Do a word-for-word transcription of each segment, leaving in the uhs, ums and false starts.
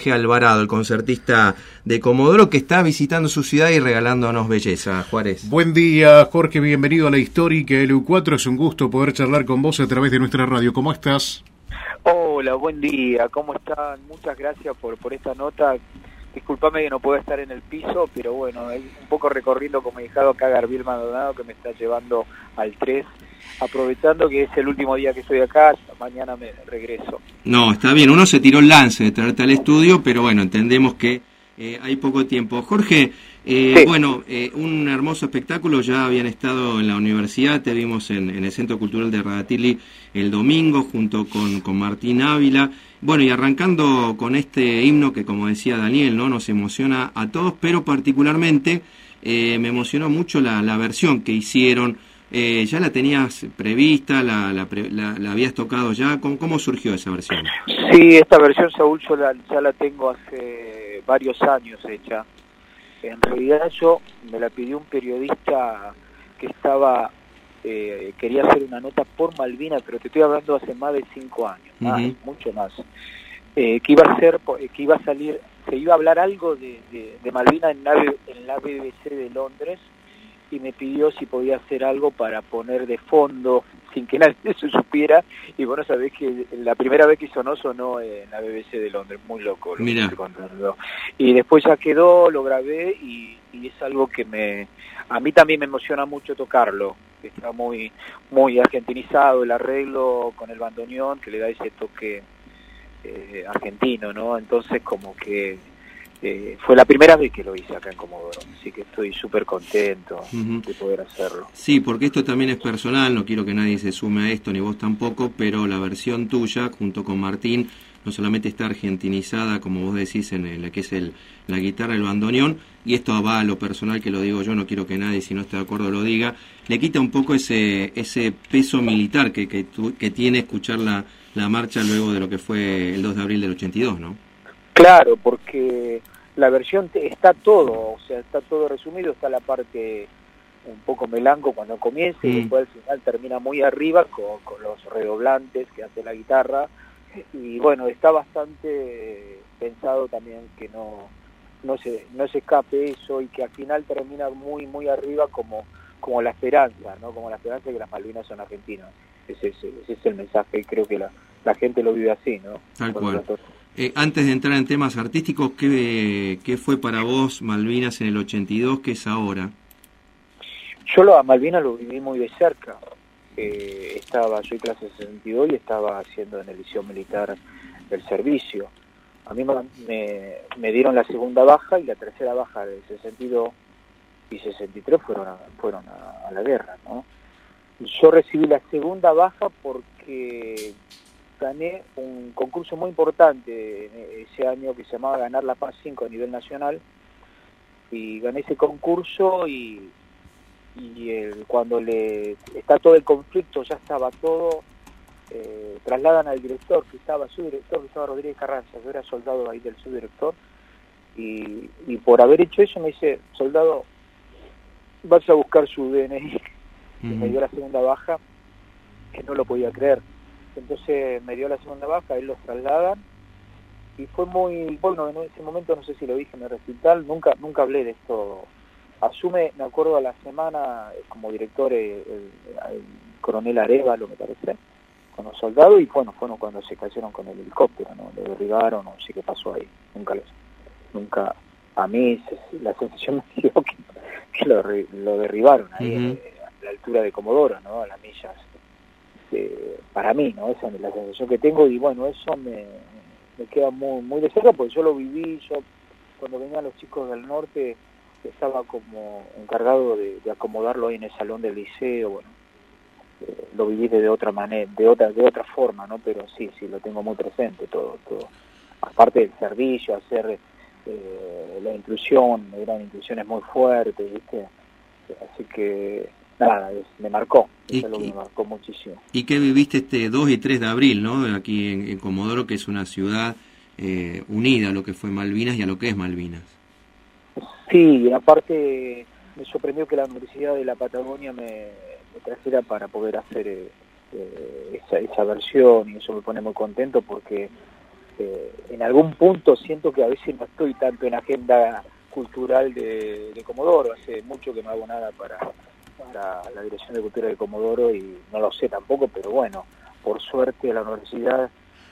Jorge Alvarado, el concertista de Comodoro, que está visitando su ciudad y regalándonos belleza. Juárez. Buen día, Jorge, bienvenido a la histórica L U cuatro. Es un gusto poder charlar con vos a través de nuestra radio. ¿Cómo estás? Hola, buen día, ¿cómo están? Muchas gracias por, por esta nota. Disculpame que no puedo estar en el piso, pero bueno, un poco recorriendo como dejado acá Gabriel Maldonado, que me está llevando al tres, aprovechando que es el último día que estoy acá, mañana me regreso. No, está bien, uno se tiró el lance de traerte al estudio, pero bueno, entendemos que eh, hay poco tiempo. Jorge, eh, sí. bueno, eh, un hermoso espectáculo, ya habían estado en la universidad, te vimos en, en el Centro Cultural de Radatili el domingo junto con, con Martín Ávila. Bueno, y arrancando con este himno que, como decía Daniel, no nos emociona a todos, pero particularmente eh, me emocionó mucho la, la versión que hicieron. Eh, ¿Ya la tenías prevista? ¿La, la, la, la habías tocado ya? ¿Cómo, ¿Cómo surgió esa versión? Sí, esta versión, Saúl, yo la, ya la tengo hace varios años hecha. En realidad yo me la pidió un periodista que estaba... Eh, quería hacer una nota por Malvinas, pero te estoy hablando hace más de cinco años, más, uh-huh. mucho más, eh, que iba a ser, que iba a salir, se iba a hablar algo de, de, de Malvinas en la, en la B B C de Londres, y me pidió si podía hacer algo para poner de fondo, sin que nadie se supiera, y bueno, sabés que la primera vez que sonó, sonó en la B B C de Londres, muy loco, lo Mira. que estoy contando. Y después ya quedó, lo grabé, y, y es algo que me, a mí también me emociona mucho tocarlo. Está muy muy argentinizado el arreglo con el bandoneón, que le da ese toque eh, argentino, ¿no? Entonces como que eh, fue la primera vez que lo hice acá en Comodoro, así que estoy súper contento uh-huh. de poder hacerlo. Sí, porque esto también es personal, no quiero que nadie se sume a esto, ni vos tampoco, pero la versión tuya, junto con Martín, no solamente está argentinizada, como vos decís, en lo que es el, la guitarra, el bandoneón, y esto va a lo personal, que lo digo yo, no quiero que nadie, si no está de acuerdo, lo diga, le quita un poco ese ese peso militar que que, tu, que tiene escuchar la, la marcha luego de lo que fue el dos de abril del ochenta y dos, ¿no? Claro, porque la versión te, está todo, o sea, está todo resumido, está la parte un poco melanco cuando comienza, mm. y después al final termina muy arriba con, con los redoblantes que hace la guitarra, y bueno, está bastante pensado también que no no se no se escape eso, y que al final termina muy muy arriba como como la esperanza, ¿no? Como la esperanza de que las Malvinas son argentinas. Ese, ese, ese es el mensaje, y creo que la, la gente lo vive así, ¿no? Tal cual. Eh, antes de entrar en temas artísticos, ¿qué, ¿qué fue para vos Malvinas en el ochenta y dos? ¿Qué es ahora? Yo lo, a Malvinas lo viví muy de cerca. Eh, estaba, yo en clase sesenta y dos y estaba haciendo en el liceo militar el servicio. A mí me, me dieron la segunda baja, y la tercera baja del sesenta y dos y sesenta y tres fueron a, fueron a, a la guerra, ¿no? Yo recibí la segunda baja porque gané un concurso muy importante ese año que se llamaba Ganar la Paz cinco a nivel nacional, y gané ese concurso, y, y el, cuando le está todo el conflicto, ya estaba todo, eh, trasladan al director, que estaba su director, que estaba Rodríguez Carranza, yo era soldado ahí del subdirector, y, y por haber hecho eso me dice, soldado, vas a buscar su D N I, uh-huh. y me dio la segunda baja, que no lo podía creer. Entonces me dio la segunda baja, él los trasladan, y fue muy, bueno, en ese momento no sé si lo dije en el recital, nunca nunca hablé de esto. Asume, me acuerdo, a la semana como director el, el, el coronel Arevalo, me parece, con los soldados, y bueno, fueron cuando se cayeron con el helicóptero, ¿no? Lo derribaron, no sé qué pasó ahí, nunca los, nunca, a mí la sensación me dio que, que lo, lo derribaron ahí, uh-huh. eh, a la altura de Comodoro, ¿no? A las millas. Eh, para mí, ¿no? Esa es la sensación que tengo, y bueno, eso me, me queda muy muy de cerca, porque yo lo viví. Yo cuando venían los chicos del norte estaba como encargado de, de acomodarlo ahí en el salón del liceo. Bueno, eh, lo viví de otra manera, de otra de otra forma, ¿no? Pero sí, sí, lo tengo muy presente todo, todo. Aparte del servicio, hacer eh, la inclusión, eran inclusiones muy fuertes, ¿viste? Así que nada, es, me marcó, eso es lo que me marcó muchísimo. ¿Y qué viviste este dos y tres de abril, ¿no? Aquí en, en Comodoro, que es una ciudad eh, unida a lo que fue Malvinas y a lo que es Malvinas. Sí, aparte me sorprendió que la Universidad de la Patagonia me, me trajera para poder hacer eh, eh, esa, esa versión, y eso me pone muy contento, porque eh, en algún punto siento que a veces no estoy tanto en agenda cultural de, de Comodoro. Hace mucho que no hago nada para, para la Dirección de Cultura de Comodoro y no lo sé tampoco, pero bueno, por suerte la universidad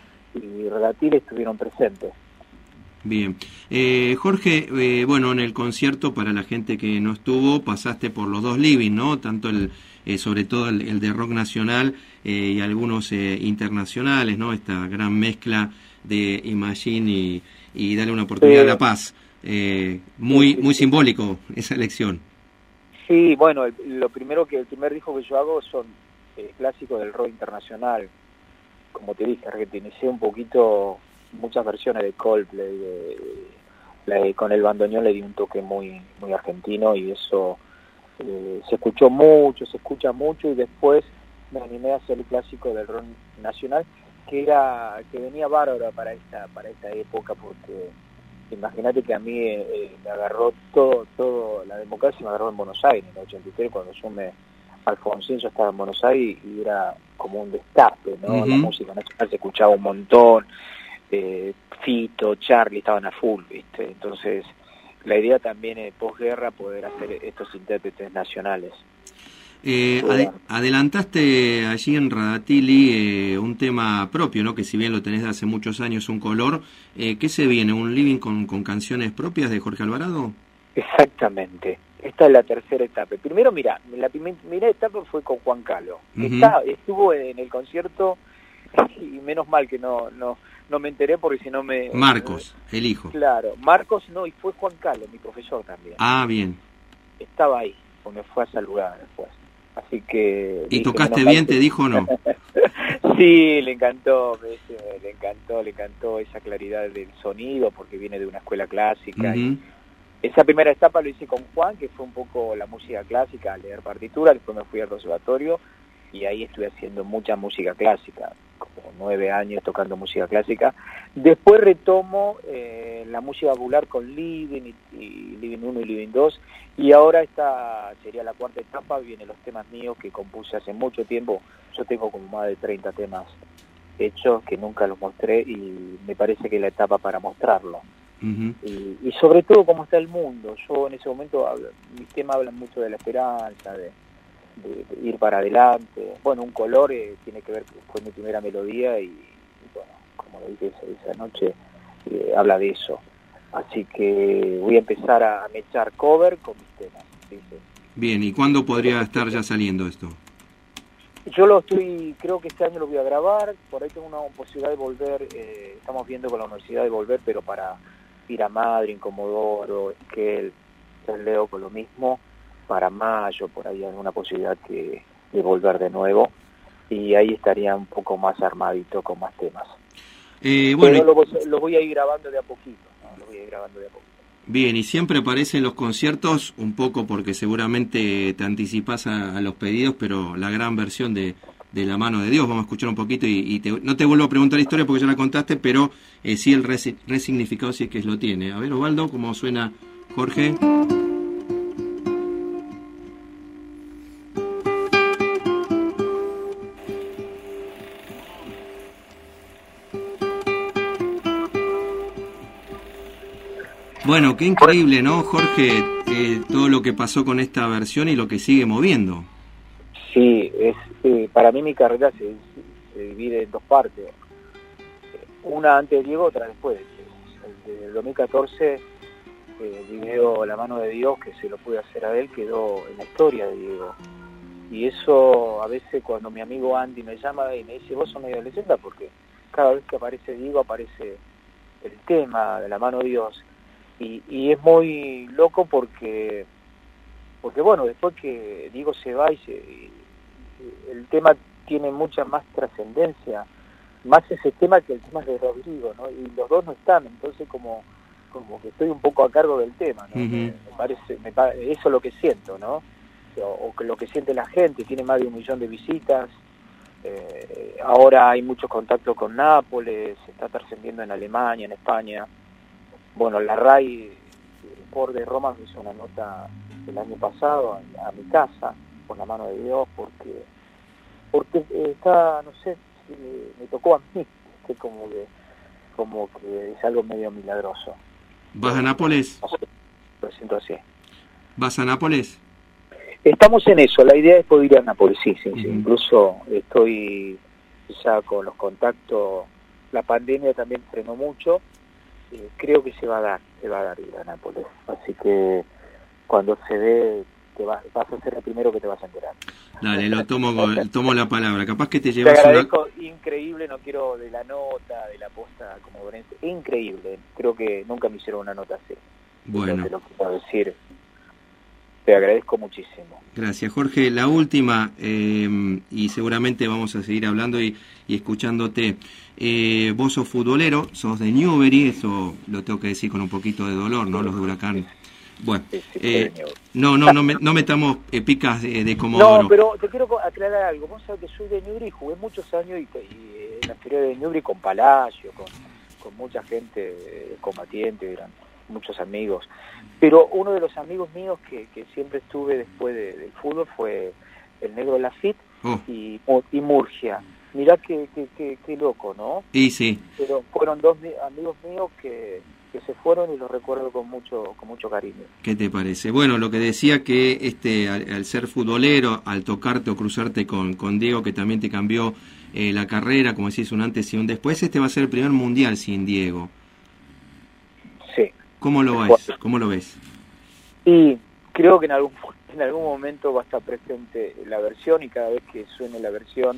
y Redatil estuvieron presentes. Bien. Eh, Jorge, eh, bueno, en el concierto, para la gente que no estuvo, pasaste por los dos living, ¿no? Tanto el, eh, sobre todo el, el de rock nacional eh, y algunos eh, internacionales, ¿no? Esta gran mezcla de Imagine y, y Dale una oportunidad sí. a la paz. Eh, muy, sí, sí, muy sí. simbólico esa elección. Sí, bueno, el, lo primero que, el primer disco que yo hago son eh, clásicos del rock internacional. Como te dije, argentinicé un poquito muchas versiones de Coldplay, de, de, de, de, con el bandoneón le di un toque muy muy argentino y eso eh, se escuchó mucho, se escucha mucho y después me animé a hacer el clásico del rock nacional que era que venía bárbaro para esta para esta época porque imagínate que a mí eh, me agarró todo todo la democracia me agarró en Buenos Aires en el ochenta y tres cuando yo me Alfonsín yo estaba en Buenos Aires y era como un destape, ¿no? Uh-huh. La música nacional se escuchaba un montón. Eh, Fito, Charlie estaban a full, ¿viste? Entonces la idea también es posguerra poder hacer estos intérpretes nacionales. Eh, ade- adelantaste allí en Radatili eh, un tema propio, ¿no? Que si bien lo tenés de hace muchos años, un color, eh, ¿qué se viene? ¿Un living con, con canciones propias de Jorge Alvarado? Exactamente. Esta es la tercera etapa. Primero, mira, la primera etapa fue con Juan Calo. Uh-huh. Está, estuvo en el concierto y menos mal que no no no me enteré porque si no me... Marcos, eh, el hijo. Claro, Marcos no, y fue Juan Calo, mi profesor también. Ah, bien. Estaba ahí, porque me fue a saludar después. Así que... ¿Y tocaste bien, te dijo o no? Sí, le encantó, me dice, le encantó, le encantó esa claridad del sonido, porque viene de una escuela clásica. Uh-huh. Y esa primera etapa lo hice con Juan, que fue un poco la música clásica, leer partitura, después me fui al conservatorio, y ahí estuve haciendo mucha música clásica, como nueve años tocando música clásica. Después retomo eh, la música popular con Living, y, y Living uno y Living dos, y ahora esta sería la cuarta etapa, vienen los temas míos que compuse hace mucho tiempo. Yo tengo como más de treinta temas hechos que nunca los mostré y me parece que es la etapa para mostrarlo. Uh-huh. y, y sobre todo cómo está el mundo. Yo en ese momento, hablo, mis temas hablan mucho de la esperanza, de De, de ir para adelante. Bueno, un color eh, tiene que ver con mi primera melodía y, y bueno, como lo dije esa, esa noche, eh, habla de eso. Así que voy a empezar a mechar cover con mis temas. ¿Dice? Bien, ¿y cuándo podría estar ya saliendo esto? Yo lo estoy, creo que este año lo voy a grabar, por ahí tengo una posibilidad de volver, eh, estamos viendo con la universidad de volver, pero para ir a Madrid, Comodoro, Esquel, San Leo con lo mismo, para mayo, por ahí hay una posibilidad que, de volver de nuevo y ahí estaría un poco más armadito con más temas. Eh, bueno, Pero lo, lo voy a ir grabando de a poquito, ¿no? Lo voy a ir grabando de a poquito. Bien, y siempre aparecen los conciertos, un poco porque seguramente te anticipas a, a los pedidos, pero la gran versión de, de La Mano de Dios, vamos a escuchar un poquito y, y te, no te vuelvo a preguntar la historia porque ya la contaste, pero eh, sí el res, resignificado si es que lo tiene. A ver, Osvaldo, ¿cómo suena Jorge? Bueno, qué increíble, ¿no, Jorge? Eh, todo lo que pasó con esta versión y lo que sigue moviendo. Sí, es eh, para mí mi carrera se, se divide en dos partes. Una antes de Diego, otra después de Diego. El del dos mil catorce, eh, el video La Mano de Dios, que se lo pude hacer a él, quedó en la historia de Diego. Y eso, a veces cuando mi amigo Andy me llama y me dice, vos sos medio leyenda, porque cada vez que aparece Diego aparece el tema de La Mano de Dios. Y, y es muy loco porque, porque bueno, después que Diego se va y, se, y el tema tiene mucha más trascendencia, más ese tema que el tema de Rodrigo, ¿no? Y los dos no están, entonces como, como que estoy un poco a cargo del tema, ¿no? Uh-huh. me, me parece, me, eso es lo que siento, ¿no? O, o que lo que siente la gente, tiene más de un millón de visitas, eh, ahora hay mucho contacto con Nápoles, se está trascendiendo en Alemania, en España. Bueno, la RAI, el Por de Roma, me hizo una nota el año pasado a, a mi casa, con La Mano de Dios, porque porque está, no sé, me tocó a mí, que como que como que es algo medio milagroso. ¿Vas a Nápoles? Lo siento así. ¿Vas a Nápoles? Estamos en eso, la idea es poder ir a Nápoles, sí, sí, Uh-huh. sí. Incluso estoy ya con los contactos, la pandemia también frenó mucho, eh, creo que se va a dar, se va a dar ir a Nápoles, así que cuando se dé, te vas, vas a ser el primero que te vas a enterar. Dale, lo tomo, con- tomo la palabra, capaz que te Te llevas una... agradezco, increíble, no quiero de la nota, de la posta como Lorenzo, increíble, creo que nunca me hicieron una nota así. Bueno. Te lo quiero decir, te agradezco muchísimo. Gracias, Jorge. La última, eh, y seguramente vamos a seguir hablando y, y escuchándote. Eh, vos sos futbolero, sos de Newbery, eso lo tengo que decir con un poquito de dolor, ¿no? Los de Huracán. Bueno, Sí, sí, eh, soy de Newbery. no, no, no, me, no metamos eh, picas de, de Comodoro. No, pero te quiero aclarar algo. Vos sabés que soy de Newbery y jugué muchos años y, y en la feria de Newbery con Palacio, con, con mucha gente eh, combatiente, eran muchos amigos. Pero uno de los amigos míos que, que siempre estuve después de, del fútbol fue el Negro Lafitte Oh. y, y Murgia. Mirá qué, qué, qué, qué loco, ¿no? Y sí, Pero fueron dos mi- amigos míos que, que se fueron y los recuerdo con mucho con mucho cariño. ¿qué te parece? Bueno, lo que decía que este al, al ser futbolero, al tocarte o cruzarte con, con Diego, que también te cambió eh, la carrera, como decís, un antes y un después, este va a ser el primer mundial sin Diego. Sí. ¿Cómo lo ves? ¿Cómo lo ves? Y creo que en algún en algún momento va a estar presente la versión y cada vez que suene la versión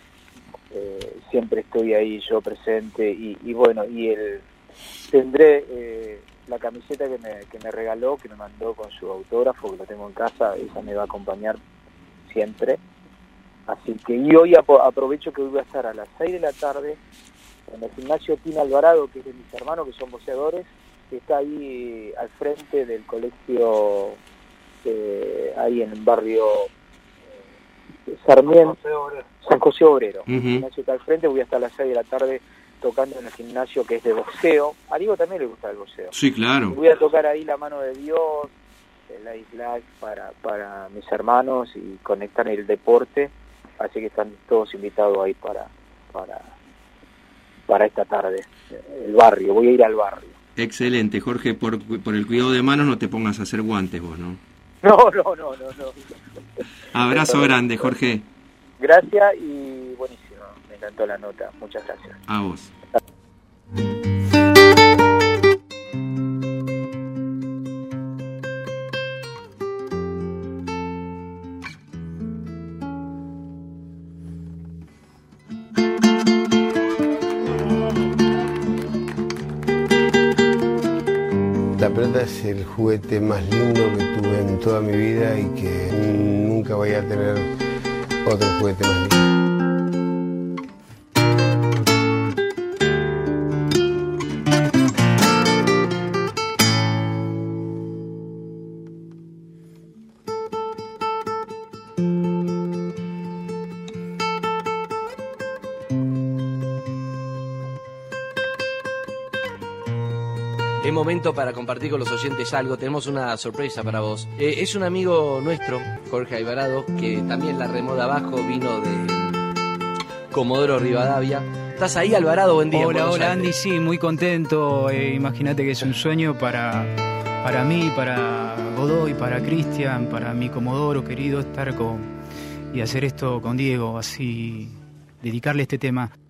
eh, siempre estoy ahí yo presente y, y bueno, y el tendré eh, la camiseta que me, que me regaló, que me mandó con su autógrafo, que lo tengo en casa, esa me va a acompañar siempre. Así que y hoy apo- aprovecho que hoy voy a estar a las seis de la tarde en el gimnasio Tina Alvarado, que es de mis hermanos que son boxeadores, que está ahí al frente del colegio, eh, ahí en el barrio eh, Sarmiento, San José Obrero. Ujú. El gimnasio está al frente, voy a estar a las seis de la tarde tocando en el gimnasio que es de boxeo. A Diego también le gusta el boxeo. Sí, claro. Voy a tocar ahí La Mano de Dios, el Ice Life para, para mis hermanos y conectar el deporte. Así que están todos invitados ahí para, para, para esta tarde. El barrio, voy a ir al barrio. Excelente, Jorge, por, por el cuidado de manos no te pongas a hacer guantes vos, ¿no? No, no, no, no, no. Abrazo grande, Jorge. Gracias y buenísimo. Me encantó la nota. Muchas gracias. A vos. La pelota es el juguete más lindo que tuve en toda mi vida y que nunca voy a tener otro juguete más lindo. Es momento para compartir con los oyentes algo. Tenemos una sorpresa para vos. Eh, es un amigo nuestro, Jorge Alvarado, que también la remó de abajo, vino de Comodoro Rivadavia. ¿Estás ahí, Alvarado? Buen día. Hola, Buenos hola Aires. Andy, sí, muy contento. Eh, Imagínate que es un sueño para, para mí, para Godoy, para Cristian, para mi Comodoro querido, estar con y hacer esto con Diego, así dedicarle este tema.